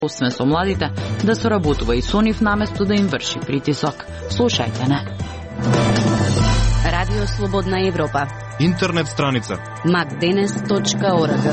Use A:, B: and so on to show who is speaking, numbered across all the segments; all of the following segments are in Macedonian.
A: освен со младите, да соработува и со нив наместо да им врши притисок. Слушајте не.
B: Радио Слободна Европа.
C: Интернет страница
B: macdenes.org.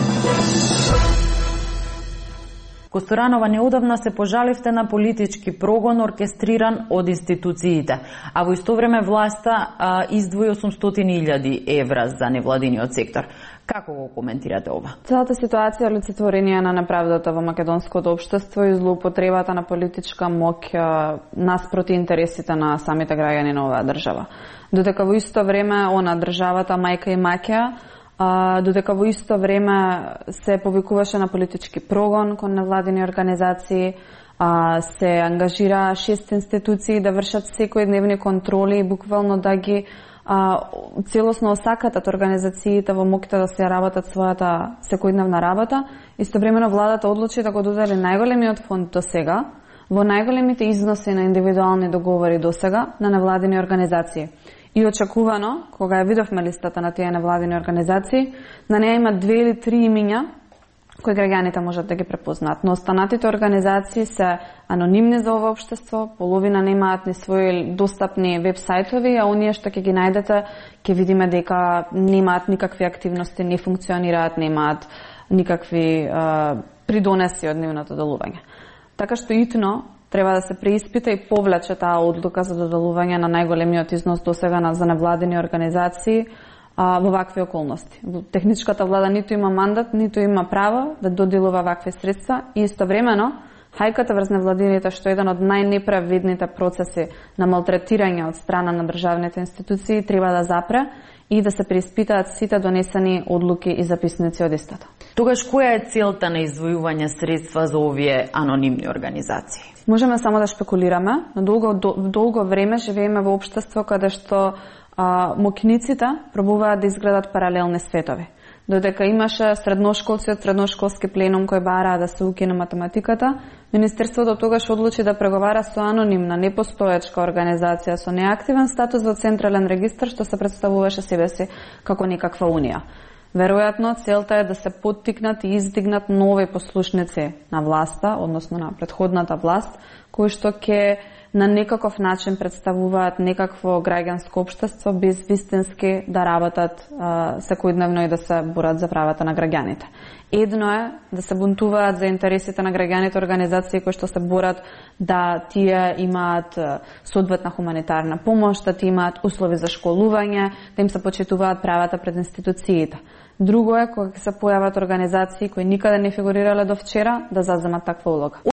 D: Косторанова, неодавна се пожаливте на политички прогон оркестриран од институциите, а во исто време власта издвои 800.000 евра за невладиниот сектор. Како го коментирате ова?
E: Целата ситуација е олицетворение на неправдата во македонското општество и злоупотребата на политичка моќ наспроти интересите на самите граѓани на оваа држава. Додека во исто време она државата мајка и маќа, додека во исто време се повикуваше на политички прогон кон невладини организации, се ангажира 6 институции да вршат секојдневни контроли и буквално да ги целосно осакатат организациите во моќта да се работат својата секојдневна работа. Истовремено владата одлучи да го додели најголемиот фонд до сега, во најголемите износи на индивидуални договори до сега на невладини организации. И очекувано, кога ја видовме листата на тие невладини организации, на неја има 2 или 3 имиња кои граѓаните можат да ги препознаат. Но останатите организации се анонимни за ова општество, половина немаат ни своји достапни веб-сајтови, а оние што ќе ги најдете, ќе видиме дека немаат никакви активности, не функционираат, немаат никакви придонеси од нивното делување. Така што итно треба да се преиспита и повлече таа одлука за доделување на најголемиот износ досега за невладини организации во вакви околности. Техничката влада ниту има мандат, ниту има право да доделува вакви средства и истовремено хајката врз невладините, што е еден од најнеправедните процеси на малтретирање од страна на државните институции, треба да запре и да се преиспитаат сите донесени одлуки и записници од истата.
D: Тогаш која е целта на издвојување средства за овие анонимни организации?
E: Можеме само да шпекулираме, но долго време живееме во општество каде што моќниците пробуваат да изградат паралелни светови. Додека имаше средношколци од средношколски пленум кој бараа да се укине математиката, Министерството тогаш одлучи да преговара со анонимна, непостоечка организација со неактивен статус во Централен регистар, што се представуваше себе си како некаква унија. Веројатно, целта е да се поттикнат и издигнат нови послушници на власта, односно на претходната власт, кои што ќе на некаков начин представуваат некакво граѓанско општество без вистински да работат секојдневно и да се борат за правата на граѓаните. Едно е да се бунтуваат за интересите на граѓаните организации кои што се борат да тие имаат соодветна хуманитарна помош, да тие имаат услови за школување, да им се почитуваат правата пред институциите. Друго е кога се појават организации кои никаде не фигурирале до вчера да заземат таква улога.